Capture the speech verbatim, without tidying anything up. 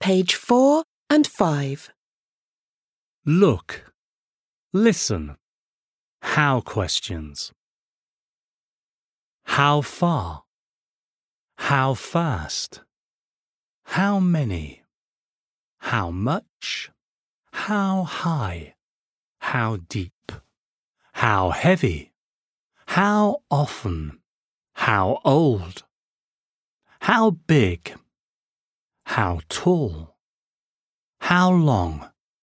page four and five. Look, listen. How questions. How far? How fast? How many? How much? How high? How deep? How heavy? How often? How old? How big? How tall? How long?